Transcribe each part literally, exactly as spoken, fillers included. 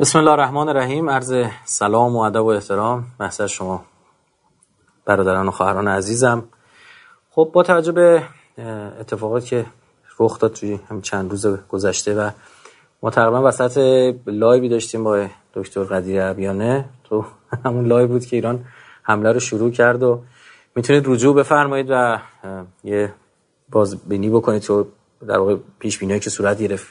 بسم الله الرحمن الرحیم. عرض سلام و ادب و احترام محضر شما برادران و خواهران عزیزم. خب با توجه به اتفاقاتی که رخ داد توی همین چند روز گذشته و ما تقریبا وسط لایوی داشتیم با دکتر قدیر عبیانه، تو همون لایو بود که ایران حمله رو شروع کرد و میتونید رجوع بفرمایید و یه بازبینی بکنید تو در واقع پیش بینیایی که صورت گرفت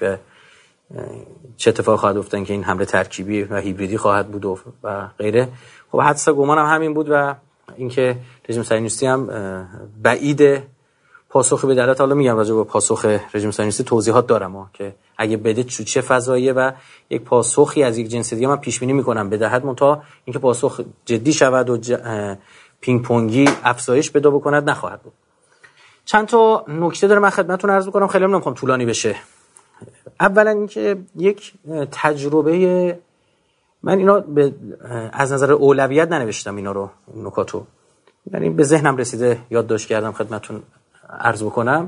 چه اتفاق خواهد افتاد که این حمله ترکیبی و هیبریدی خواهد بود و غیره. خب حدس گمانم همین بود و اینکه رژیم صهیونیستی هم بعید پاسخی به دلت. حالا میگم راجع به پاسخ رژیم صهیونیستی توضیحات دارم ها که اگه بده تو چه فضاییه و یک پاسخی از یک جنس دیگه من پیش بینی میکنم بدهد، منتها اینکه پاسخ جدی شود و ج... پینگ پونگی افزایش پیدا بکند نخواهد بود. چند تا نکته داره من خدمتتون عرض میکنم، خیلی نمیخوام طولانی بشه. اولا اینکه یک تجربه، من اینا به از نظر اولویت ننوشتم اینا رو، نکاتو یعنی به ذهنم رسیده یادداشت کردم خدمتتون عرض بکنم.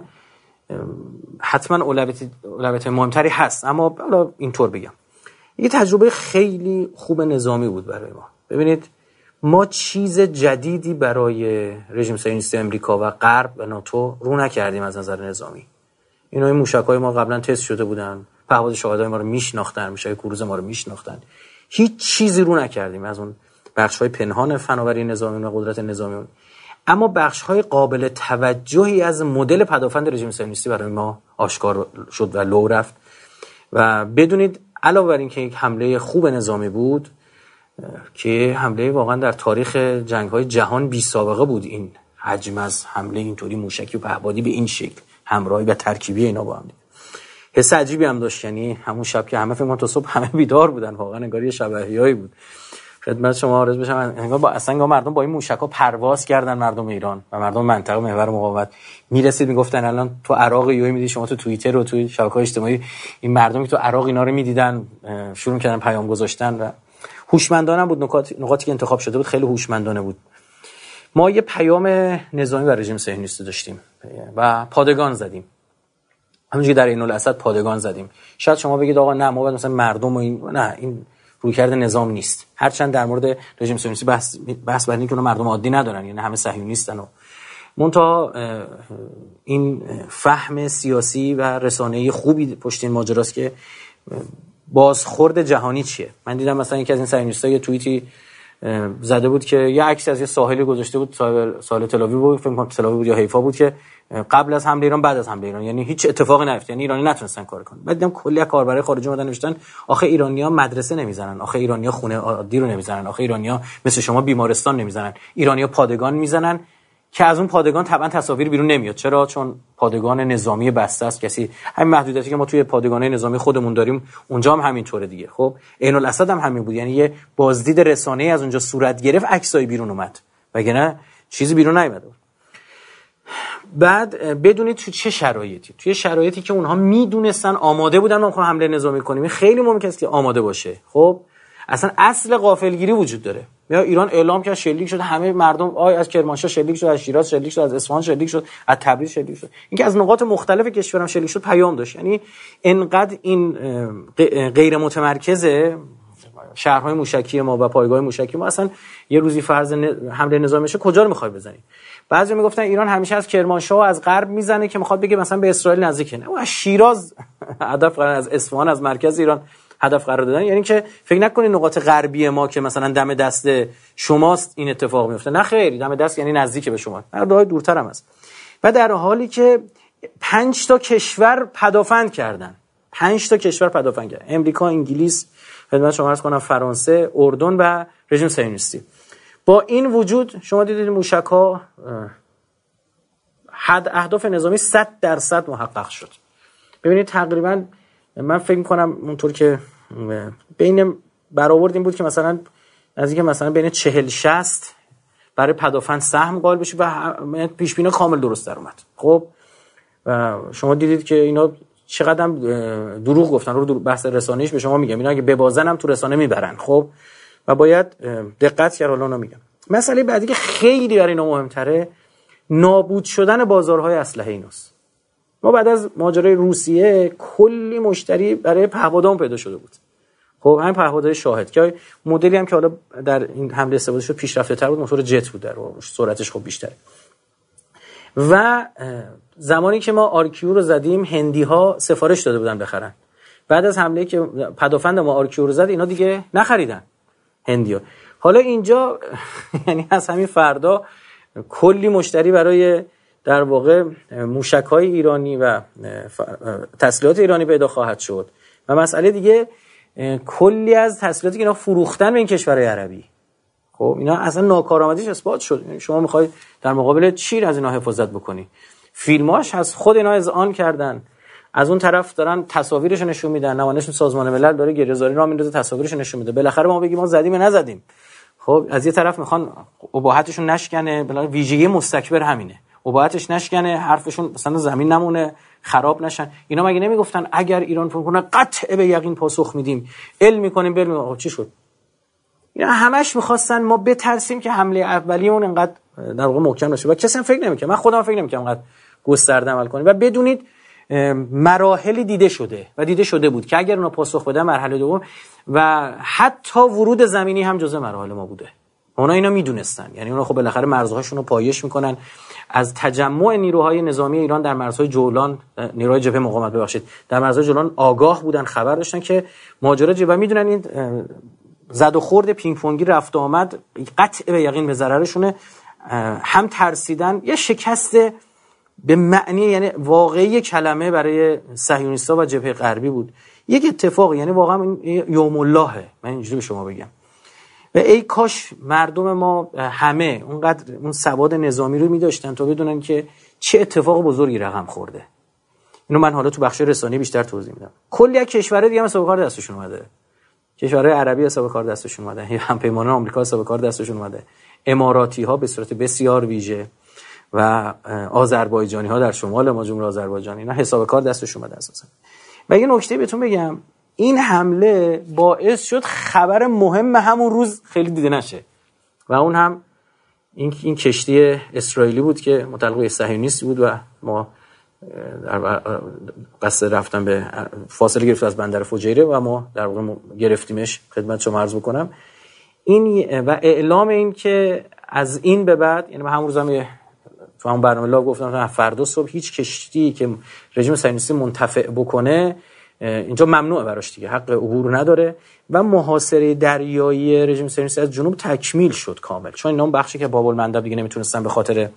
حتما اولویت اولویت مهمتری هست، اما حالا اینطور بگم یک تجربه خیلی خوب نظامی بود برای ما. ببینید ما چیز جدیدی برای رژیم صهیونیستی آمریکا و غرب و ناتو رو نکردیم از نظر نظامی. اینا این موشک‌های ما قبلا تست شده بودن، پهپاد شاهدای ما رو میشناختن، موشک کروز ما رو میشناختن، هیچ چیزی رو نکردیم از اون بخش‌های پنهان فناوری نظامی و قدرت نظامی، اما بخش‌های قابل توجهی از مدل پدافند رژیم صهیونیستی برای ما آشکار شد و لو رفت. و بدونید علاوه بر این که یک حمله خوب نظامی بود که حمله واقعا در تاریخ جنگ‌های جهان بی سابقه بود، این حجم از حمله اینطوری موشکی و پهپادی به این شکل همراهی و ترکیبی اینا با هم دیگه حس عجیبی هم داشت. یعنی همون شب که همه فکر کنم تا صبح همه بیدار بودن، واقعا انگار یه شب احیایی بود. خدمت شما عرض بشم انگار با اصلا مردم با این موشک‌ها پرواز کردن، مردم ایران و مردم منطقه محور مقاومت میرسید میگفتن الان تو عراق یوی میدی شما تو توییتر و تو شبکه‌های اجتماعی این مردمی که تو عراق اینا رو میدیدن شروع کردن پیام گذاشتن و هوشمندانه بود. نکات نقاطی که انتخاب شده بود خیلی هوشمندانه بود. ما یه پیام نظامی بر رژیم صهیونیستی داشتیم و پادگان زدیم، همونجوری در عین الاسد پادگان زدیم. شاید شما بگید آقا نه ما باید مثلا مردم و این، نه این رویکرد نظام نیست. هرچند در مورد رژیم صهیونیستی بحث بحث بر این که مردم عادی ندارن، یعنی همه صهیونیستن و منتها این فهم سیاسی و رسانه‌ای خوبی پشت این ماجراست که بازخورد جهانی چیه. من دیدم مثلا یکی از این صهیونیست‌ها یه توییتی زده بود که یه عکس از یه ساحلی گذاشته بود، ساحل تل آویو بود، فکر کنم تل آویو بود یا حیفا بود، که قبل از حمله ایران بعد از حمله ایران، یعنی هیچ اتفاقی نیفتاد، یعنی ایرانی نتونستن کار کنن. بعد دیدم کلی کاربرای خارجی اومدن نوشتن آخه ایرانی‌ها مدرسه نمیزنن، آخه ایرانی‌ها خونه عادی رو نمیزنن، آخه ایرانی‌ها مثل شما بیمارستان نمیزنن، ایرانی‌ها پادگان میزنن، که از اون پادگان طبعا تصاویر بیرون نمیاد. چرا؟ چون پادگان نظامی بسته است، کسی همین محدودیتی که ما توی پادگان‌های نظامی خودمون داریم اونجا هم همینطوره دیگه. خب عین الاسد هم همین بود، یعنی یه بازدید رسانه‌ای از اونجا صورت گرفت، عکسای بیرون اومد، وگرنه چیزی بیرون نیومد. بعد بدونید تو چه شرایطی، توی شرایطی که اونها میدونستن آماده بودن ما می‌خوایم حمله نظامی کنیم. خیلی ممکنه است که آماده باشه. خب اصلا اصل غافلگیری وجود داره. یا ایران اعلام کرد شلیک شد، همه مردم آی از کرمانشاه شلیک شد، از شیراز شلیک شد، از اصفهان شلیک شد، از تبریز شلیک شد. اینکه از نقاط مختلف کشورم شلیک شد پیام داشت. یعنی انقدر این غیر متمرکزه شهرهای موشکی ما و پایگاه موشکی ما، اصلا یه روزی فرض حمله نظامی بشه کجا رو می‌خوای بزنی؟ بعضی میگفتن ایران همیشه از کرمانشاه و از غرب میزنه که میخواد بگه مثلا به اسرائیل نزدیکه. نه، از شیراز هدف قرار، از اصفهان، از مرکز ایران هدف قرار دادن. یعنی که فکر نکنید نقاط غربی ما که مثلا دم دست شماست این اتفاق میفته. نه خیر، دم دست یعنی نزدیک به شما، هر راهی دورتر هم هست. و در حالی که پنج تا کشور پدافند کردن، پنج تا کشور پدافند کردن، امریکا، انگلیس، خدمت شما عرض کنم فرانسه، اردن و رژیم صهیونیستی. با این وجود شما دیدید موشک‌ها حد اهداف نظامی صد درصد محقق شد. ببینید تقریبا من فکر می‌کنم اونطور که بین برآورد این بود که مثلا از اینکه مثلا بین چهل شصت برای پدافند سهم قائل بشه و پیش بینی کامل درست در اومد. خب شما دیدید که اینا چقدر دروغ گفتن، رو بحث رسانه‌ایش به شما میگم، اینا اگه ببازن هم تو رسانه میبرن. خب و باید دقت کرد. حالا میگم مسئله بعدی که خیلی برای اینا مهمتره، نابود شدن بازارهای اسلحه ایناست. ما بعد از ماجرای روسیه کلی مشتری برای پهپادامون پیدا شده بود. خب همین پهپادهای شاهد که مدلی هم که حالا در این حمله استفاده شد پیشرفته‌تر بود، موتور جت بود، در واقع سرعتش خب بیشتره. و زمانی که ما آرکیو رو زدیم هندی‌ها سفارش داده بودن بخرن. بعد از حمله که پدافند ما آرکیو رو زد اینا دیگه نخریدن هندی‌ها. حالا اینجا یعنی از همین فردا کلی مشتری برای در واقع موشک‌های ایرانی و تسلیحات ایرانی پیدا خواهد شد و مسئله دیگه کلی از تسلیحاتی که اینا فروختن به این کشورهای عربی، خب اینا اصلا ناکارآمدیش اثبات شد. یعنی شما می‌خوای در مقابل چی از اینا حفاظت بکنی؟ فیلماش از خود اینا اذعان کردن، از اون طرف دارن تصاویرش نشون میدن، نمایش سازمان ملل داره گریه‌زاری را میندازه تصاویرش نشون میده. بالاخره ما بگیم ما زدیم یا نزدیم. خب از یه طرف میخوان اباحتشون نشکنه، بالاخره ویژگی مستکبر همینه، اباحتش نشکنه، حرفشون مثلا زمین نمونه، خراب نشن. اینا مگه نمیگفتن اگر ایران فکر کنه قطع به یقین پاسخ میدیم، علم میکنیم بریم؟ چی شد؟ اینا همش میخواستن ما بترسیم که حمله اولیمون انقدر در واقع محکم نشه و کسی هم فکر نمیکنه، من خودم فکر نمیکنم انقدر گسترده عمل کنیم. و بدونید مراحلی دیده شده و دیده شده بود که اگر اونا پاسخ بدن مرحله دوم و حتی ورود زمینی هم جزء مراحل ما بوده. اونا اینا میدونستن، یعنی اونا خب بالاخره مرزهاشون رو پایش میکنن. از تجمع نیروهای نظامی ایران در مرزهای جولان، نیروهای جبهه مقاومت ببخشید در مرزهای جولان آگاه بودن، خبر داشتن که ماجرا جبهه و میدونن این زد و خورد پینگ پونگی رفت و آمد قطع به یقین به ضررشونه. هم ترسیدن، یه شکست به معنی یعنی واقعی کلمه برای صهیونیست‌ها و جبهه غربی بود. یک اتفاق، یعنی واقعا این یوم اللهه، من اینجوری به شما بگم. و ای کاش مردم ما همه اونقدر اون سواد نظامی رو می‌داشتن تا بدونن که چه اتفاق بزرگی رقم خورده. اینو من حالا تو بخش رسانه‌ای بیشتر توضیح میدم. کلی از کشورها دیگه هم حساب کار دستشون اومده. کشورهای عربی حساب کار دستشون اومده، همپیمانان آمریکا حساب کار دستشون اومده، اماراتی‌ها به صورت بسیار ویژه و آذربایجانی‌ها در شمال ما، جمهوری آذربایجان، اینا حساب کار دستشون اومده اساسا. و یه نکته بهتون بگم، این حمله باعث شد خبر مهم همون روز خیلی دیده نشه و اون هم این این کشتی اسرائیلی بود که متعلق به صهیونیستی بود و ما در قصد رفتن به فاصله گرفت از بندر فجیره و ما در واقع گرفتیمش. خدمت شما عرض بکنم این و اعلام این که از این به بعد، یعنی همون روز هم تو همون برنامه لا گفتم فردا صبح هیچ کشتی که رژیم صهیونیستی منتفع بکنه اینجا ممنوعه براش دیگه، حق عبور نداره و محاصره دریایی رژیم صهیونیستی از جنوب تکمیل شد کامل، چون اینا اون بخشی که باب المندب دیگه نمیتونستن به خاطر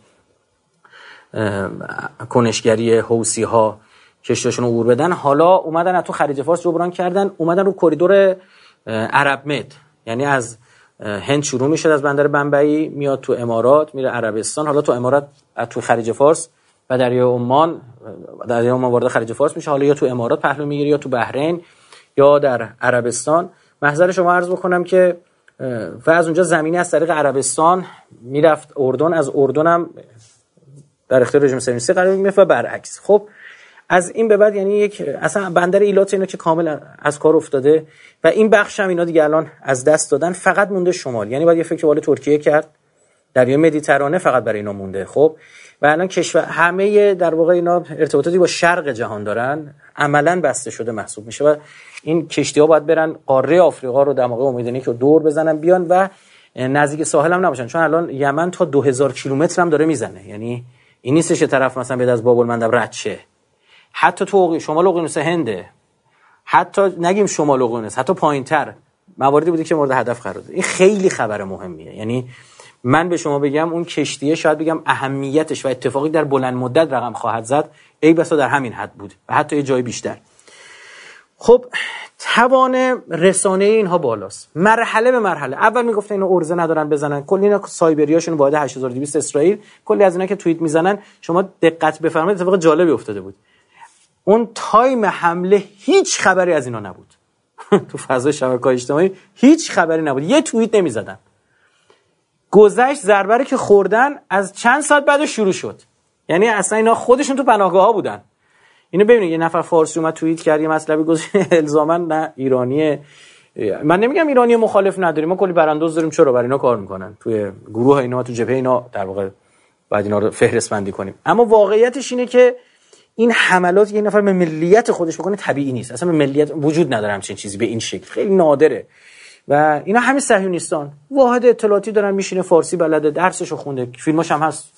کنشگری حوثی‌ها کشتیاشون عبور بدن، حالا اومدن از تو خلیج فارس جبران کردن، اومدن رو کریدور عرب مد، یعنی از هند شروع میشه از بندر بمبئی میاد تو امارات میره عربستان، حالا تو امارات تو خلیج فارس و دریای عمان، دریای عمان وارد خلیج فارس میشه، حالا یا تو امارات پهلو میگیره یا تو بحرین یا در عربستان. محضر شما عرض بکنم که و از اونجا زمینی از طریق عربستان میرفت اردن، از اردن هم در اختیار رژیم صهیونیستی قرار میگرفت و برعکس. خب از این به بعد یعنی یک اصلا بندر ایلات اینا که کامل از کار افتاده و این بخش هم اینا دیگه الان از دست دادن، فقط مونده شمال، یعنی باید یه فکر وال ترکیه کرد، دریای مدیترانه فقط برای اینا مونده. خب و الان کشور همه در واقع اینا ارتباطاتی با شرق جهان دارن، عملاً بسته شده محسوب میشه و این کشتی‌ها باید برن قاره آفریقا رو در موقع امیدنی که دور بزنن بیان و نزدیک ساحل هم نباشن، چون الان یمن تا دو هزار کیلومتر هم داره میزنه، یعنی این نیستش که طرف مثلا بیاد از باب المندب رد شه، حتی تو شمال اقیانوس هنده، حتی نگیم شمال اقیانوس، حتی پایین‌تر مواردی بوده که مورد هدف قرار داد. این خیلی خبر مهمیه، یعنی من به شما بگم اون کشتیه شاید بگم اهمیتش و اتفاقی در بلند مدت رقم خواهد زد، ای بسا در همین حد بود و حتی یه جای بیشتر. خب توان رسانه اینها بالاست، مرحله به مرحله. اول میگفتن اینا ارزه ندارن بزنن، کلی اینا سایبریاشون واحد هشت هزار و دویست اسرائیل، کلی از اینا که توییت میزنن شما دقت بفرمایید اتفاق جالبی افتاده بود. اون تایم حمله هیچ خبری از اینا نبود. تو فضای شبکه‌های اجتماعی هیچ خبری نبود، یه توییت نمیزدن. گذشت ضربه که خوردن از چند ساعت بعد شروع شد، یعنی اصلا اینا خودشون تو پناهگاه‌ها بودن. اینو ببینید یه نفر فارسی اومد توییت کرد یه مطلبی گذاشت الزاما نه ایرانی، من نمیگم ایرانی مخالف نداریم، ما کلی برانداز داریم، چرا برای اینا کار میکنن توی گروه اینا تو جبهه اینا، در واقع بعد اینا رو فهرست بندی کنیم. اما واقعیتش اینه که این حملات یه نفر به ملیت خودش بکنه طبیعی نیست، اصلا به ملیت وجود نداره همچین چیزی به این شکل، خیلی نادره. و اینا همین صهیونیستان واحد اطلاعاتی دارن، میشینه فارسی بلده، درسشو خونده، فیلماش هم هست،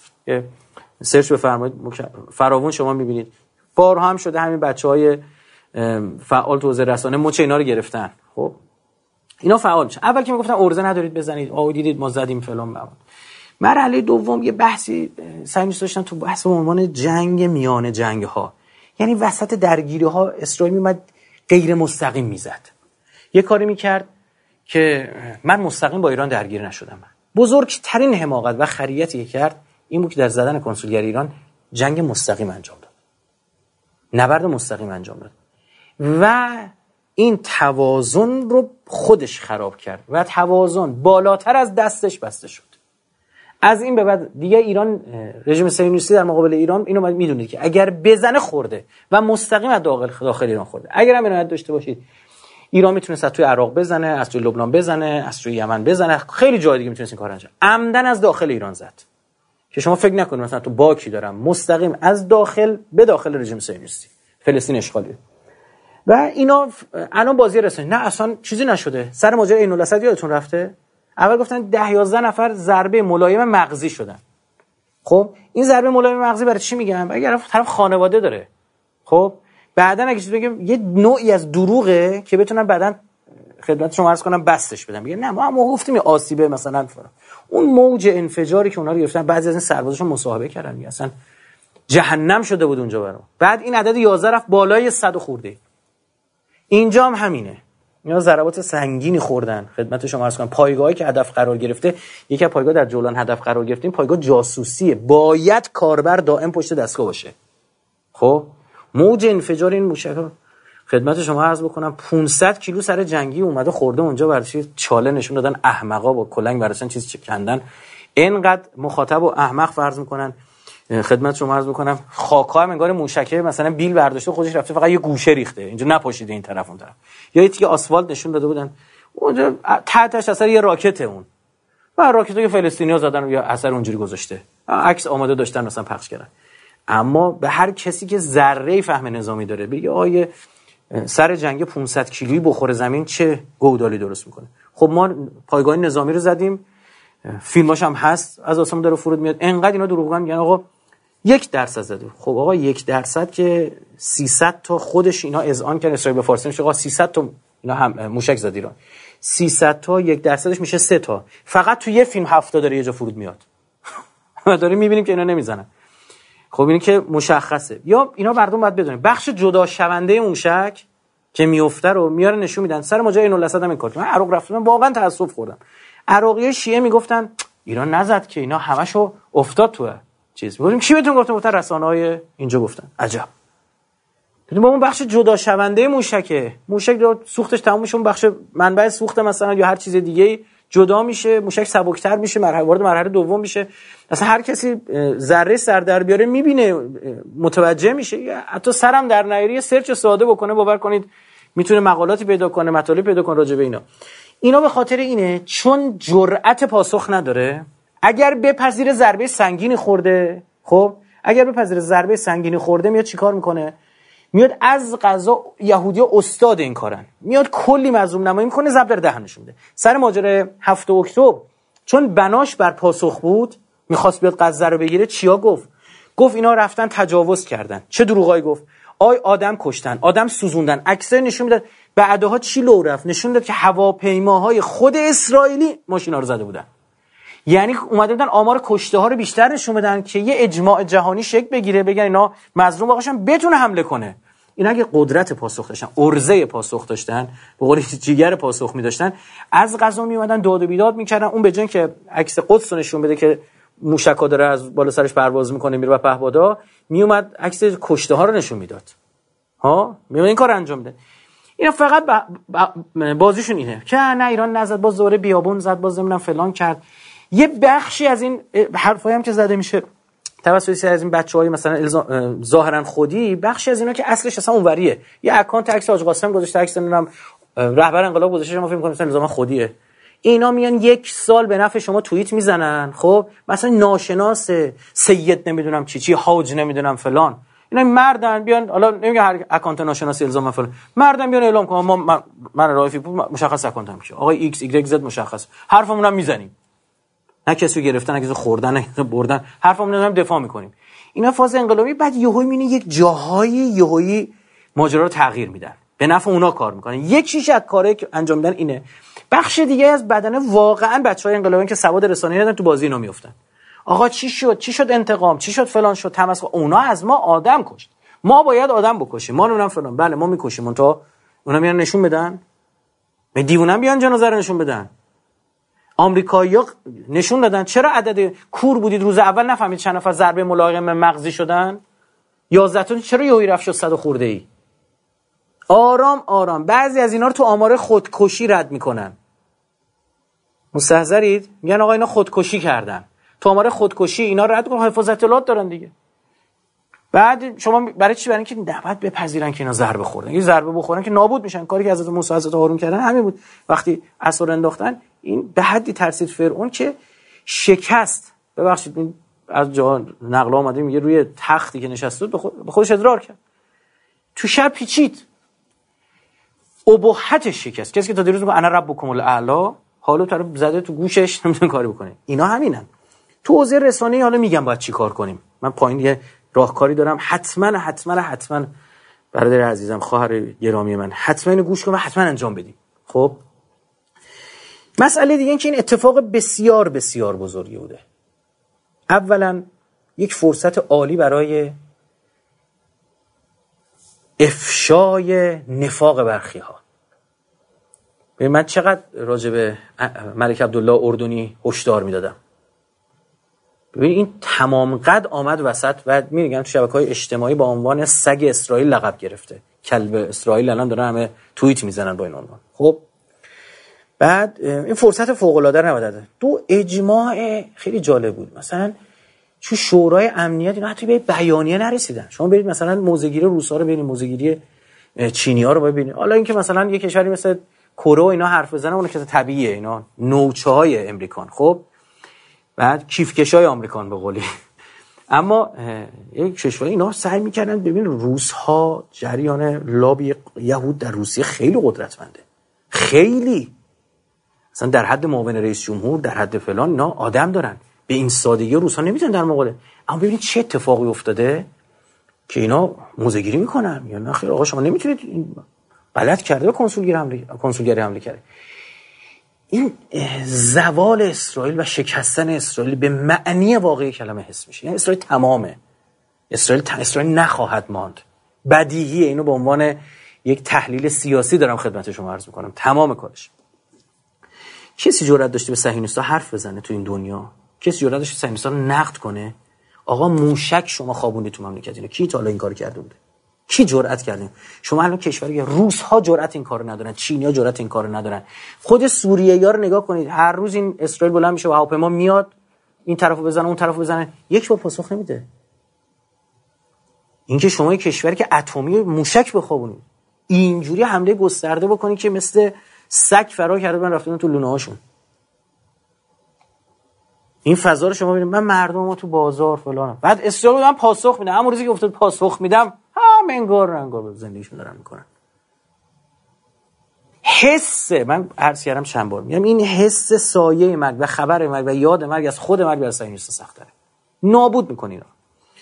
سرچ بفرمایید فراوون شما میبینید. بارها هم شده همین بچهای فعال تو حوزه رسانه مچ اینا رو گرفتن. خب اینا فعال میشن. اول که میگفتن ارزه ندارید بزنید، آو دیدید ما زدیم فلان بابا. مرحله دوم یه بحثی صهیونیست داشتن تو بحث به عنوان جنگ میان جنگ ها، یعنی وسط درگیری ها اسرائیل میومد غیر مستقیم میزد، یه کاری میکرد که من مستقیم با ایران درگیر نشدم. من بزرگترین حماقت و خریتی که کرد این بود که در زدن کنسولگری ایران جنگ مستقیم انجام داد، نبرد مستقیم انجام داد و این توازن رو خودش خراب کرد و توازن بالاتر از دستش بسته شد. از این به بعد دیگه ایران، رژیم صهیونیستی در مقابل ایران اینو باید میدونید که اگر بزنه خورده و مستقیم از داخل داخل ایران خورده. اگر هم عنایت داشته باشید ایران میتونه از توی عراق بزنه، از توی لبنان بزنه، از توی یمن بزنه، خیلی جای دیگه میتونه این کارو انجام. عمدن از داخل ایران زد که شما فکر نکنید مثلا تو باکی دارم، مستقیم از داخل به داخل رژیم صهیونیستی فلسطین اشغالی. و اینا الان بازی رسانه نه اصلا چیزی نشده. سر ماجرای عین الاسد یادتون رفته؟ اول گفتن ده یازده نفر ضربه ملایم مغزی شدن. خب این ضربه ملایم مغزی برای چی میگم؟ اگر طرف خانواده داره، خب بعدن اگه چیزی بگم یه نوعی از دروغه که بتونن بعدن خدمت شما عرض کنم بستش بدن، میگه نه ما هم گفتیم آسیبه مثلا فرا. اون موج انفجاری که اونا رو گرفتن بعضی از این سربازاشون مصاحبه کردن، میگه اصلا جهنم شده بود اونجا برام. بعد این عدد یازده رفت بالای صد خورده. اینجا هم همینه، اینا ضربات سنگینی خوردن. خدمت شما عرض کنم پایگاهی که هدف قرار گرفته، یکی از پایگاه در جولان هدف قرار گرفتیم پایگاه جاسوسیه، باید کاربر دائم پشت دستگاه باشه. خب موج انفجار این موشک‌ها خدمت شما عرض بکنم پانصد کیلو سر جنگی اومده خورده اونجا، برای چاله نشون دادن احمقا با کلنگ براشون چیز کندن. اینقدر مخاطب و احمق فرض میکنن. خدمت شما عرض میکنم خاکا هم انگار موشکه مثلا بیل برداشته خودش رفته فقط یه گوشه ریخته، اینجا نپاشیده این طرف اون طرف، یا یه تیکه آسفالت نشون داده بودن اونجا تحتش اثر یه راکت، اون و راکتو که فلسطینی‌ها زدن یا اثر اونجوری گذاشته، عکس آماده داشتن مثلا پخش کردن. اما به هر کسی که ذره فهم نظامی داره بگه آیه سر جنگ پانصد کیلویی بخوره زمین چه گودالی درست میکنه. خب ما پایگاه نظامی رو زدیم، فیلماش هم هست، از آسمون داره فرود میاد. انقدر اینا دروغگوان میگن آقا یک درصد زده. خب آقا یک درصد که سیصد تا خودش اینا اذعان کردن، اسرائیل به فارسی میشه آقا سیصد تا اینا هم موشک زد ایران، سیصد تا یک درصدش میشه سه تا. فقط تو یه فیلم هفت داره یه جا فرود میاد ما داریم میبینیم که اینا نمیزنن. خب این که مشخصه. یا اینا مردم باید بدونن بخش جدا شونده موشک که میفته رو میاره نشون میدن. سر ماجرای عین الاسد هم این کار. من عراق رفتم من واقعا تاسف خوردم. عراقی شیعه میگفتن ایران نزد که اینا همشو افتاد تو چیز. میگفتیم کی بهتون گفته؟ گفتن رسانه‌های اینجا گفتن. عجب. دیدیم با اون بخش جدا شونده موشکه، موشک رو سوختش تموم میشه، اون بخش منبع سوخت مثلا یا هر چیز دیگه جدا میشه، موشک سبکتر میشه، مرحله وارد مرحله دوم میشه. اصلا هر کسی ذره سر در بیاره میبینه، متوجه میشه. حتی سرم در نیاری سرچ ساده بکنه باور کنید میتونه مقالاتی پیدا کنه، مطالب پیدا کنه راجع به اینا. اینا به خاطر اینه چون جرأت پاسخ نداره. اگر بپذیره ضربه سنگینی خورده، خب اگر بپذیره ضربه سنگینی خورده میاد چیکار میکنه؟ میاد از قضا یهودی‌ها استاد این کارن، میاد کلی مظلوم نمایی میکنه، زب در دهنشون میده. سر ماجرای هفتم اکتبر چون بناش بر پاسخ بود، میخواست بیاد غزه رو بگیره، چیا گفت؟ گفت اینا رفتن تجاوز کردن. چه دروغایی گفت؟ آی آدم کشتن، آدم سوزوندن. عکسای نشون میداد بعدها چی لو رفت، نشون داد که هواپیماهای خود اسرائیلی ماشینا رو زده بودن. یعنی اومده بودن آمار کشته ها رو بیشتر نشون بدن که یه اجماع جهانی شکل بگیره، بگن اینا مظلوم واقعا بتونه حمله کنه. اینا اگه قدرت پاسخ داشتن، ارزه پاسخ داشتن، به قول جیگر پاسخ می داشتن، از قضا می اومدن داد و بیداد میکردن. اون به جای که عکس قدس نشون بده که موشکا داره از بالا سرش پرواز میکنه میره و پهپادا، می اومد عکس کشته ها رو نشون میداد. ها می این کار انجام میده. اینا فقط با... با... بازیشون اینه که نه ایران نزد، باز دوره بیابون زد، باز نمیدونم فلان کرد. یه بخشی از این حرفایی هم که زده میشه توسط سری از این بچه‌های مثلا ظاهرا خودی، بخشی از اینا که اصلش اصلا اونوریه. یه اکانت عکس حاج قاسم گذاشته، عکس نمیدونم رهبر انقلاب گذاشته، شما فکر می‌کنید مثلا نظام خودیه. اینا میان یک سال به نفع شما توییت میزنن، خب مثلا ناشناس سید نمیدونم چی چی حاج نمیدونم فلان، اینا مردن بیان، حالا نمیگه هر اکانت ناشناسی الزاما فلان، مردن بیان اعلام کنن ما من, من رایفی مشخص اکانتم کیه، آقای ایکس ایگرگ زد مشخص، حرفمون هم میزنیم، نه کسی گرفتن نه کسی خوردن نه کسی بردن، حرفمون هم دفاع میکنیم. اینا فاز انقلابی. بعد یهو میبینی یک جاهایی یهویی ماجرا رو تغییر میدن، به نفع اونا کار میکنن. یکیش از کارهایی که انجام میدن اینه، بخش دیگه از بدنه واقعا بچهای انقلابیان که سواد رسانه‌ای ندارن تو بازی اینا میافتن. آقا چی شد چی شد انتقام، چی شد فلان شد تمسخر، اونا از ما آدم کشت، ما باید آدم بکشیم، ما نمیدونم فلان، بله ما میکشیم، اون تا اونا میان نشون بدن، می دیوونن بیان جنازه رو نشون بدن. آمریکایی‌ها نشون دادن، چرا عدد کور بودید روز اول نفهمید چند نفر ضربه ملاقم مغزی شدن؟ یازده تا چرا یهویی رفت شد صد خورده ای؟ آرام آرام. بعضی از اینا رو تو آمار خودکشی رد میکنن. مستحضرید؟ میگن آقا اینا خودکشی کردن. تو آمار خودکشی اینا رد کن، حفاظ اطلاعات دارن دیگه. بعد شما برای چی؟ برای اینکه نباید بپذیرن که اینا ضربه خوردن. یه ضربه بخورن که نابود میشن. کاری که حضرت موسی حضرت هارون کردن همین بود. وقتی عصا انداختن، این به حدی ترسید فرعون که شکست. ببخشید این از جا نقل اومده، میگه روی تختی که نشسته بود به خودش ادرار کرد. تو شب پیچید. ابهتش شکست. کسی که تا دیروز میگه انا ربکم الاعلی، حالا طرف زده تو گوشش نمیتونه کاری بکنه. اینا همینن. تو حوزه رسانه‌ای حالا میگم باید چی کار کنیم. من پایین یه راهکاری دارم، حتما حتما حتما برادر عزیزم، خواهر گرامی من، حتما اینو گوش کن و حتما انجام بدید. خب مسئله دیگه این که این اتفاق بسیار بسیار بزرگی بوده. اولا یک فرصت عالی برای افشای نفاق برخی ها. ببین من چقدر راجع به ملک عبدالله اردنی هشدار میدادم. ببین این تمام قد آمد وسط و میگم تو شبکه‌های اجتماعی با عنوان سگ اسرائیل لقب گرفته. کلب اسرائیل الان دارن همه توییت میزنن با این عنوان. خب بعد این فرصت فوق‌العاده رو نمیداد. دو اجماع خیلی جالب بود. مثلا تو شورای امنیت اینا حتی به بیانیه نرسیدن. شما برید مثلا موزه‌گیری روسا رو ببینید، موزه‌گیری چینی‌ها رو ببینید. حالا اینکه مثلا یه کشوری مثل کره اینا حرف بزنن اون که طبیعیه، اینا نوچه‌های امریکان. خب بعد کیفکشای آمریکان به قولی. اما یک کشوری اینا سعی می‌کردن ببین روس‌ها جریان لابی یهود در روسیه خیلی قدرتمنده. خیلی مثلا در حد معاون رئیس جمهور، در حد فلان، اینا آدم دارن. به این سادگی روس‌ها نمیتونن در مقابل. اما ببینید چه اتفاقی افتاده که اینا موزه‌گیری میکنن. یا نه خیر آقا شما نمیتونید، غلط کرده به کنسولگری حمله کنسولگری حمله کرده. این زوال اسرائیل و شکستن اسرائیل به معنی واقعی کلمه حس میشه. یعنی اسرائیل تمامه. اسرائیل ت... اسرائیل نخواهد ماند. بدیهیه. اینو به عنوان یک تحلیل سیاسی دارم خدمت شما عرض میکنم. تمام کارش. کسی جرأت داشته به صهیونیست‌ها حرف بزنه تو این دنیا؟ کسی جرأت داشته صهیونیست‌ها رو نقد کنه؟ آقا موشک شما خوابوندید تو مملکت اینا. کی تا حالا این کارو کرده بوده؟ کی جرأت کرده؟ شما الان کشوری روس‌ها جرأت این کارو ندارن، چینی‌ها جرأت این کارو ندارن. خود سوریه‌ها رو نگاه کنید، هر روز این اسرائیل بلند میشه و هواپیما میاد این طرفو بزنه اون طرفو بزنه، یک بار پاسخ نمیده. اینکه شما یک کشوری که اتمی موشک بخوابونید، اینجوری حمله گسترده بکنید که مثل سگ فرار کرده بودن رفتن تو لونه‌هاشون. این فضا رو شما ببینید. من مردم ما تو بازار فلان، بعد اسرائیل هم پاسخ میده. همون روزی که افتاد پاسخ میدم، هم انگار انگار زندگیشون دارن میکنن. حس، من عرض کردم چند بار میگم این حس سایه مرگ و خبر مرگ و یاد مرگ از خود مرگ برای صهیونیست سخت‌تره. نابود میکنه اینا.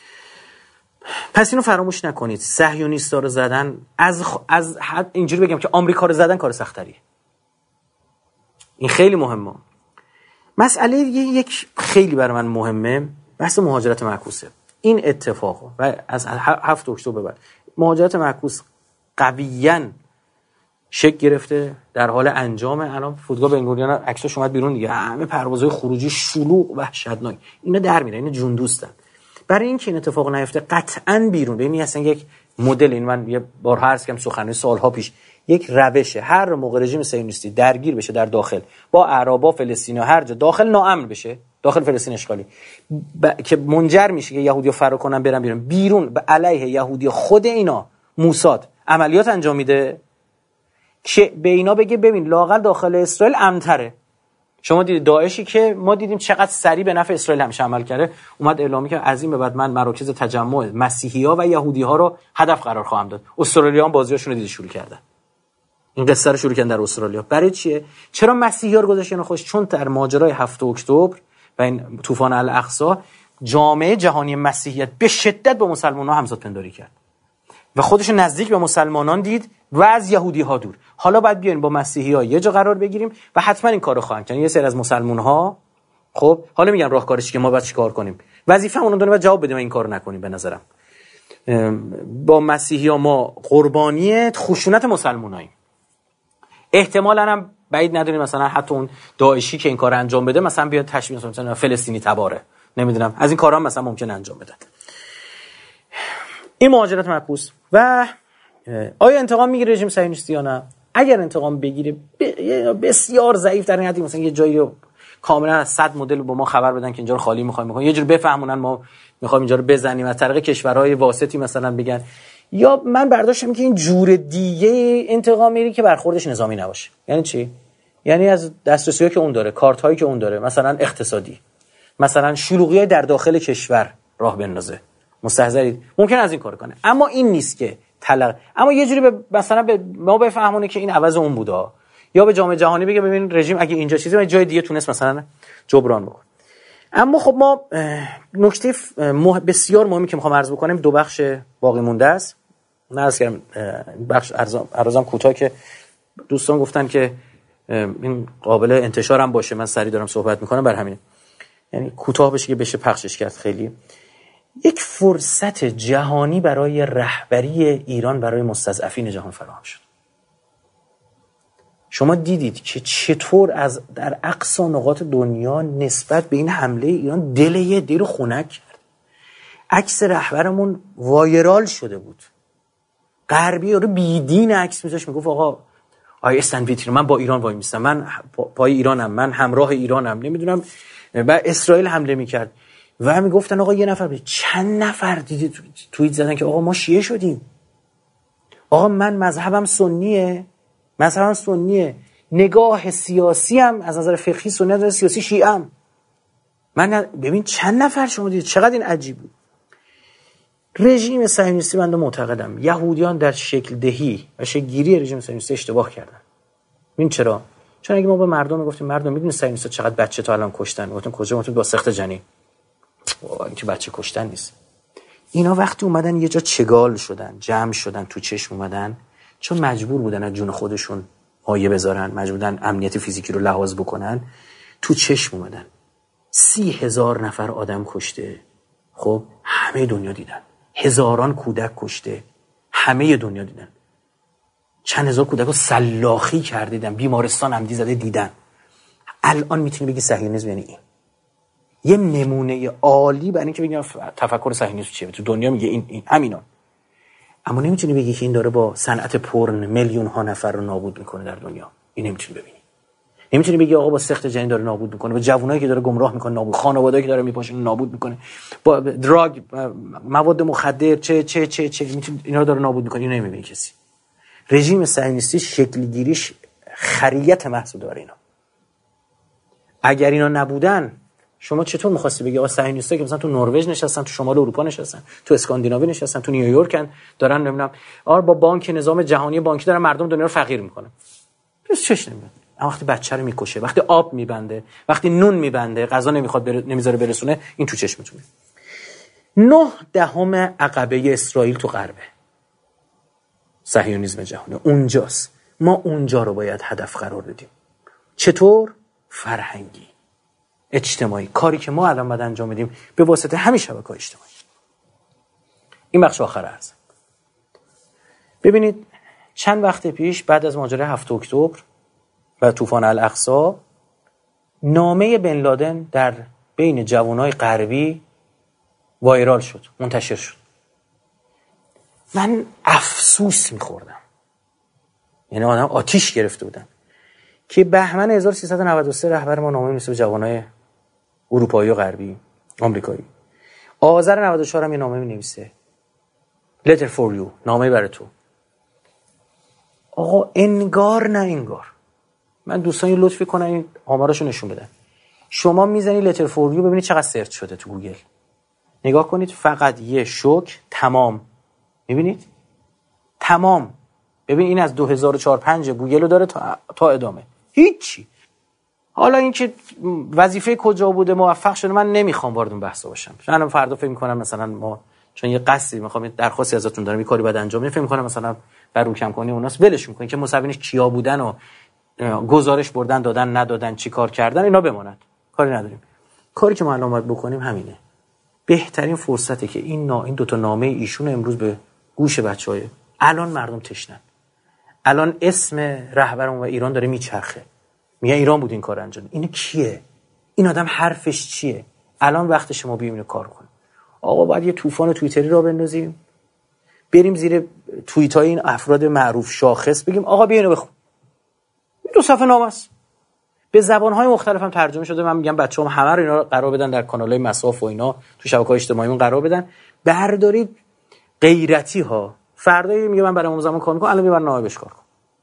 پس اینو فراموش نکنید. صهیونیستا رو زدن از خ... از حد اینجوری بگم که آمریکا رو زدن کار سخت‌تریه. این خیلی مهمه. مسئله یک خیلی برای من مهمه، بحث مهاجرت معکوسه. این اتفاق و از هفت اکتبر بعد مهاجرت معکوس قویاً شکل گرفته، در حال انجام. الان فرودگاه بن‌گوریون عکسش اومد بیرون دیگه، همه پروازهای خروجی شلوغ و وحشتناک. اینا در میره، اینا جون دوستن. برای اینکه این اتفاق نیفته قطعاً بیرون ببینید اصلا یک مدل، این من یه بار عرض کردم سخنرانی سالها پیش، یک روشه. هر موقع رژیم صهیونیستی درگیر بشه در داخل با اعرابا فلسطینیا، هر جا داخل ناامن بشه، داخل فلسطین اشغالی ب... که منجر میشه که یهودی‌ها فرار کنن برن بیرون، بیرون به علیه یهودی خود اینا موساد عملیات انجام میده که به اینا بگه ببین لااقل داخل اسرائیل امن‌تره. شما دیدید داعشی که ما دیدیم چقدر سریع به نفع اسرائیل همیشه عمل کرده، اومد اعلامی که از این به بعد من مراکز تجمع مسیحی‌ها و یهودی‌ها رو هدف قرار خواهم داد. استرالیایی‌ها بازیاشون رو دیدید شروع کردن. این قصه رو شروع کردن در استرالیا. برای چیه؟ چرا مسیحی‌ها رو گذاشتن خوش؟ چون در ماجرای هفتم اکتبر و این طوفان الاقصی جامعه جهانی مسیحیت به شدت به مسلمان‌ها همزاد پنداری کرد و خودش نزدیک به مسلمانان دید و از یهودی‌ها دور. حالا باید بیاین با مسیحی‌ها یه جا قرار بگیریم و حتما این کارو خواهیم کرد. یه سری از مسلمان‌ها خب حالا میگن راهکارش که ما باید چیکار کنیم. وظیفه‌مون اون باید جواب بدیم این کارو نکنیم. به نظرم با مسیحی‌ها ما قربانی خشونت مسلماناییم. احتمالاً هم بعید ندونیم مثلا حتی اون داعشی که این کارو انجام بده مثلا بیاد تشبیه مثلا فلسطینی تباره، نمیدونم از این کارا مثلا ممکن انجام بده. این مهاجرت معکوس و آیا انتقام میگیره رژیم صهیونیستی یا نه؟ اگر انتقام بگیره بسیار ضعیف در این حد مثلا یه جایی رو کاملا از صد مدل با ما خبر بدن که اینجا رو خالی می‌خوایم بکنیم، یه جوری بفهمونن ما می‌خوایم اینجا رو بزنیم از طریق کشورهای واسطی مثلا بگن، یا من برداشتم که این جور دیگه انتقام میگیره که برخوردش نظامی نباشه. یعنی چی؟ یعنی از دسترسی‌هایی که اون داره، کارت‌هایی که اون داره، مثلا اقتصادی، مثلا شلوغی‌های در داخل کشور راه بندازه. مستحضرید ممکن از این کار کنه، اما این نیست که طلق، اما یه جوری به مثلا به ما بفهمونه که این عوض اون بوده، یا به جامعه جهانی بگه ببین رژیم اگه اینجا چیزی و جای دیگه تونست مثلا جبران بکنه. اما خب ما نکته بسیار مهمی که میخوام عرض بکنم دو بخش باقی مونده است. نه از کردم بخش ارزام کوتاه که دوستان گفتن که این قابل انتشار هم باشه، من سریع دارم صحبت میکنم بر همین، یعنی کوتاه بشه که بشه پخشش کرد. خیلی یک فرصت جهانی برای رهبری ایران برای مستضعفین جهان فراهم شد. شما دیدید که چطور از در اقصا نقاط دنیا نسبت به این حمله ایران دل یه دیر خنک کرد. عکس رهبرمون وایرال شده بود، غربی رو بیدین عکس میذاشت میگفت آقا آی استند ویتر، من با ایران وای میستم، من پای ایرانم، من همراه ایرانم، نمیدونم. و اسرائیل حمله میکرد و همین گفتن آقا یه نفر بید. چند نفر دیدی توییت زدن که آقا ما شیعه شدیم، آقا من مذهبم سنیه، مذهبم سنیه، نگاه سیاسی هم از نظر فقهی سنی، از نظر سیاسی شیعه ام. من ببین چند نفر شما دیدید، چقدر این عجیب بود. رژیم صهیونیستی من معتقدم یهودیان در شکل دهی و شکل گیری رژیم صهیونیستی اشتباه کردن. ببین چرا؟ چون اگه ما به مردم میگفتیم مردم میدونید صهیونیست‌ها چقدر بچه تا الان کشتن، گفتن کجا؟ گفتن با سخت جنین. این که بچه کشتن نیست. اینا وقتی اومدن یه جا چگال شدن، جمع شدن، تو چشم اومدن، چون مجبور بودن از جون خودشون مایه بذارن، مجبور بودن امنیت فیزیکی رو لحاظ بکنن، تو چشم اومدن. سی هزار نفر آدم کشته، خب همه دنیا دیدن. هزاران کودک کشته، همه دنیا دیدن. چند هزار کودک رو سلاخی کردیدن، بیمارستان عمدی زده دیدن. الان میتونی بگی صهیونیسم یعنی این. یه نمونه عالی برای اینکه بگم تفکر صهیونیسم چیه تو دنیا میگه این این همینا. اما نمیتونی بگی که این داره با صنعت پورن میلیون ها نفر رو نابود میکنه در دنیا. این نمیتونی ببینی. نمیتونی بگی آقا با سخت جنین داره نابود میکنه، با جوونایی که داره گمراه میکنه نابود، خانواده‌ای که داره میپاشونه نابود میکنه، با دراگ، مواد مخدر، چه چه چه چه میتونی اینا رو داره نابود میکنه. اینو نمیبینی کسی. رژیم صهیونیستی شکل گیریش خریت محسوده برای اینا. اگر اینا نبودن شما چطور می‌خواستی بگی آقا صهیونیست‌ها که مثلا تو نروژ نشستن، تو شمال اروپا نشستن، تو اسکاندیناوی نشستن، تو نیویورکن، دارن نمیدونم آره با بانک نظام جهانی بانکی دارن مردم دنیا رو فقیر میکنن. پس چش نمیاد. اما وقتی بچه رو میکشه، وقتی آب میبنده، وقتی نون میبنده، غذا نمیخواد بر... نمیذاره برسونه، این تو چشمتونه. نه دهم عقبه اسرائیل تو غربه. صهیونیسم جهانی اونجاست. ما اونجا رو باید هدف قرار بدیم. چطور؟ فرهنگی، اجتماعی، کاری که ما الان باید انجام بدیم به واسطه همین شبکه‌های اجتماعی. این بخش آخر عرض. ببینید چند وقت پیش بعد از ماجرای هفتم اکتبر و طوفان الاقصی نامه بن لادن در بین جوانای غربی وایرال شد، منتشر شد. من افسوس می‌خوردم. یعنی آدم آتیش گرفته بودن که بهمن هزار و سیصد و نود و سه رهبر ما نامه می‌نویسه به جوانای اروپایی و غربی، آمریکایی. آذر نود و چهار هم یه نامه می‌نویسه. letter for you، نامه برای تو. آقا انگار نه انگار. من دوستان لطفی کنن این آماراشو نشون بدن. شما میزنی لتر فور یو ببینید چقدر سرچ شده تو گوگل. نگاه کنید فقط یه شوک تمام. میبینید؟ تمام. ببین این از دو هزار و چهار پنج گوگل رو داره تا تا ادامه. هیچی. حالا اینکه وظیفه کجا بوده موفق شده من نمیخوام وارد اون بحثا باشم. من فردا فکر می‌کنم مثلا ما چون یه قصدی می‌خوام یه درخواستی ازتون دارم، یه کاری باید انجام بدم، فکر می‌کنم مثلا برو کم کنی اوناس ولش می‌کنین که مصوبینش کیا بودن و گزارش بردن دادن ندادن چی کار کردن اینا بماند. کاری نداریم. کاری که ما الان باید بکنیم همینه. بهترین فرصته که این نا این دو تا نامه ایشون امروز به گوش بچهای الان مردم تشنن. الان اسم رهبرمون و ایران داره میچرخه. میگه ایران بود این کار انجام. اینو کیه؟ این آدم حرفش چیه؟ الان وقت شما بیایم اینو کار کنیم. آقا باید یه طوفان توییتری را بندازیم. بریم زیر توییتای این افراد معروف شاخص بگیم آقا بیا اینو بخون. این دو صفحه نامه است. به زبان‌های مختلف هم ترجمه شده. من میگم بچه‌ها همه رو اینا قرار بدن در کانال‌های مصاف و اینا تو شبکه‌های اجتماعیمون قرار بدن. بردارید غیرتی ها. فردا میگه من برای امام زمان کار می‌کنم، الان میبرن نامه بهش کار کن.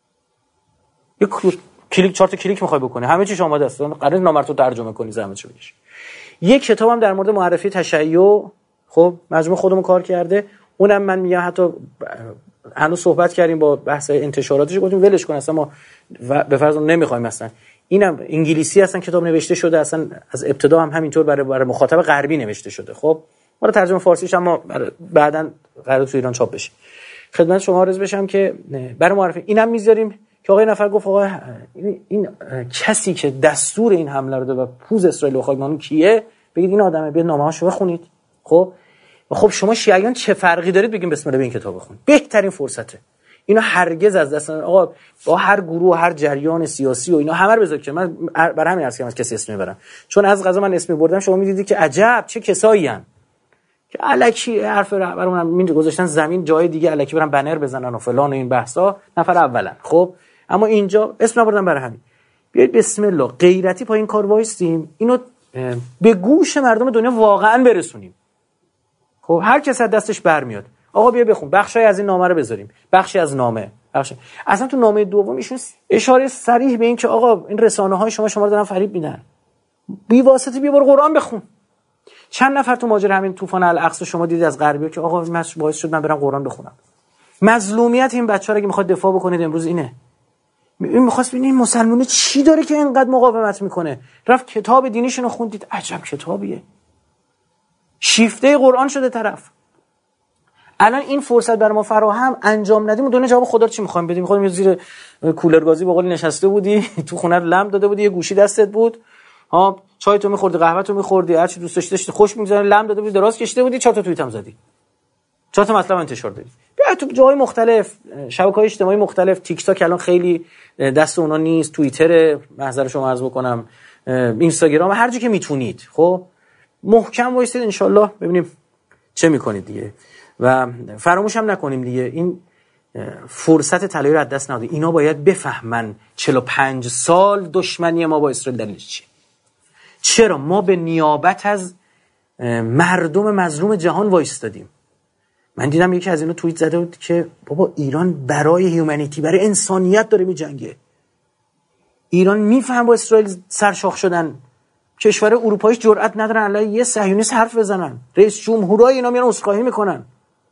یک کلیک چهار تا کلیک می‌خوای بکنی، همه چیش آماده است. قرار نامه رو ترجمه کنی، زحمت چه بکشی. یک کتابم در مورد معرفی تشیع خب مجموع خودمون کار کرده. اونم من میگم حتی هنوز صحبت کردیم با بحث انتشاراتش، گفتیم ولش کن اصلا ما به فرض نمی‌خوایم اصلا. اینم انگلیسی اصلا کتاب نوشته شده، اصلا از ابتدا هم همینطور برای برای مخاطب غربی نوشته شده. خب ما رو ترجمه فارسیش هم بعداً قرار تو ایران چاپ بشه. خدمت شما عرض بشم که برای معرفی اینم میذاریم که آقای نفر گفت آقا این, این کسی که دستور این حمله رو داده و پوز اسرائیل و خاک کیه، بگید این آدمه، بیاد نامه‌هاشو بخونید. خب خب شما شیعیان چه فرقی دارید بگین بسم الله به این کتاب بخون. بهترین فرصته. اینا هرگز از دست آقا با هر گروه هر جریان سیاسی و اینا همه رو بذار که من برای همین عرض کردم از کسی اسم میبرم، چون از قضا من اسمی بردم شما میدیدید که عجب چه کسایی ان که الکی حرف رهبرمون میند گذاشتن زمین جای دیگه الکی برن بنر بزنن و فلان و این بحثا نفر اولا. خب اما اینجا اسم نبردم برای همین. بیاید بسم الله غیرتی پای این کار وایسیم، اینو به گوش مردم دنیا واقعا برسونیم. خب هر کس از دستش برمیاد آقا بیا بخون، بخشی از این نامه رو بذاریم، بخشی از نامه بخش. اصلا تو نامه دوم ایشون اشاره صریح به این که آقا این رسانه‌های شما شما رو دارن فریب میدن، بی واسطه بیا برو قرآن بخون. چند نفر تو ماجرا همین طوفان الاقصی شما دیدید از غربی‌ها که آقا من باعث شد من برم قرآن بخونم. مظلومیت این بچه‌ها اگه میخواد دفاع بکنید امروز اینه. این می‌خواست ببینید این مسلمونه چی داره که اینقدر مقاومت میکنه. رفت کتاب دینیشون رو خوندید، عجب کتابیه. شیفته قرآن شده طرف. الان این فرصت برای ما فراهم انجام ندیم و دنیا جواب خدا رو چی می‌خوایم بدیم؟ می‌خوایم زیر کولرگازی به قول نشسته بودی تو خونه لم داده بودی، یه گوشی دستت بود، ها چای تو می‌خوردی، قهوه تو می‌خوردی، هر چی دوست داشتی خوش می‌گذره، لم داده بودی، دراز کشیده بودی، چهار تا توییت هم زدی، چهار تا مطلب انتشار دادی. بیا تو جای مختلف، شبکه‌های اجتماعی مختلف، تیک تاک الان خیلی دست اونا نیست، توییتر محضر شما عرض بکنم، اینستاگرام، هر جایی که میتونید خب محکم وایسید ان شاءالله ببینیم چه می‌کنید دیگه. و فراموش هم نکنیم دیگه این فرصت طلایی رو از دست ندید. اینا باید بفهمن چهل و پنج سال دشمنی ما با اسرائیل دلیلش چیه. چرا ما به نیابت از مردم مظلوم جهان وایستادیم. من دیدم یکی از اینا توییت زده بود که بابا ایران برای هیومانیتی، برای انسانیت داره میجنگه. ایران میفهم با اسرائیل سرشاخ شدن، کشور اروپایی جرئت ندارن علیه یه صهیونیست حرف بزنن، رئیس جمهورای اینا میان عذرخواهی میکنن.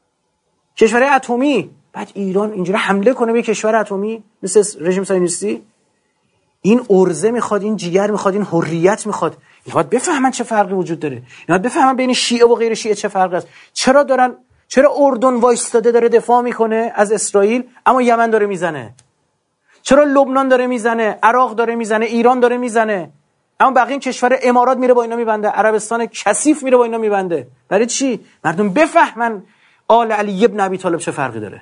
کشور اتمی، بعد ایران اینجوری حمله کنه به کشور اتمی مثل رژیم صهیونیستی. این ارزه میخواد، این جیگر میخواد، این حریت میخواد. اینا باید بفهمن چه فرقی وجود داره. اینا باید بفهمن بین شیعه و غیر شیعه چه فرقی است. چرا دارن چرا اردن وایستاده داره دفاع میکنه از اسرائیل اما یمن داره میزنه؟ چرا لبنان داره میزنه، عراق داره میزنه، ایران داره میزنه، اما بقیه کشور امارات میره با اینا میبنده، عربستان کثیف میره با اینا میبنده؟ برای چی؟ مردم بفهمن آل علی ابن ابی طالب چه فرقی داره.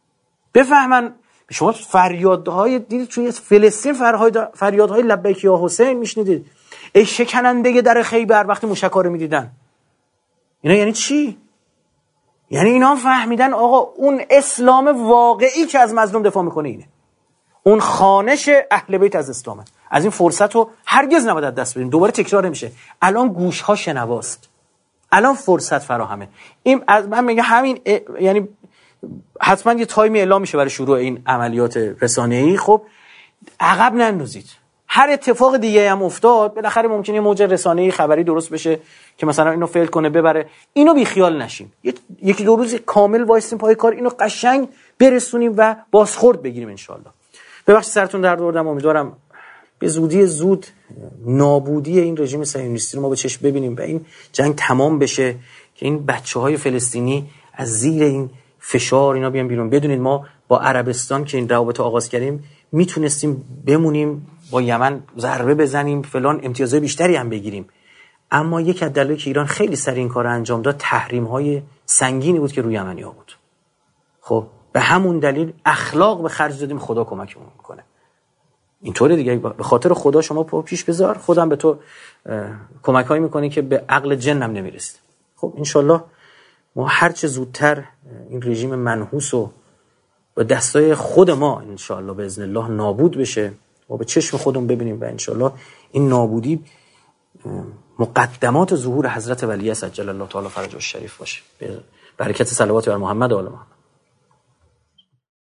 بفهمن. شما فریادهای دیدید توی فلسطین، فریادهای لبیک یا حسین میشنیدید، ای شکننده در خیبر وقتی موشک‌ها رو میدیدن. اینا یعنی چی؟ یعنی اینا فهمیدن آقا اون اسلام واقعی که از مظلوم دفاع میکنه اینه، اون خانش اهل بیت از اسلامه. از این فرصت رو هرگز نباید از دست بدیم. دوباره تکرار نمیشه. الان گوش ها شنواست، الان فرصت فراهمه. این از من میگم همین ا... یعنی حتما یه تایمی اعلام میشه برای شروع این عملیات رسانه‌ای. خب عقب نندازید. هر اتفاق دیگه هم افتاد بالاخره ممکنه یه موج رسانه‌ای خبری درست بشه که مثلا اینو فیل کنه ببره، اینو بی خیال نشیم، یکی دو روز کامل وایسیم پای کار، اینو قشنگ برسونیم و بازخورد بگیریم ان شاءالله. ببخشید سرتون درد آوردم، امیدوارم به زودی زود نابودی این رژیم صهیونیستی رو ما به چشم ببینیم و این جنگ تمام بشه که این بچه‌های فلسطینی از زیر این فشار اینا بیان بیرون. بدونید ما با عربستان که این روابط آغاز کردیم میتونستیم بمونیم، با یمن ضربه بزنیم، فلان امتیازهای بیشتری هم بگیریم، اما یک از دلایلی که ایران خیلی سریع این کارو انجام داد تحریم‌های سنگینی بود که روی یمنی‌ها بود. خب به همون دلیل اخلاق به خرج دادیم، خدا کمکمون میکنه. اینطوره دیگه، به خاطر خدا شما پیش بذار، خودم به تو کمکایی میکنه که به عقل جنم نمیرسید. خب انشالله ما هر چه زودتر این رژیم منحوس رو با دستای خود ما انشالله به اذن الله نابود بشه و به چشم خودمون ببینیم و انشالله این نابودی مقدمات ظهور حضرت ولی عجل الله تعالی فرجه الشریف باشه. برکت صلوات بر محمد و آل محمد.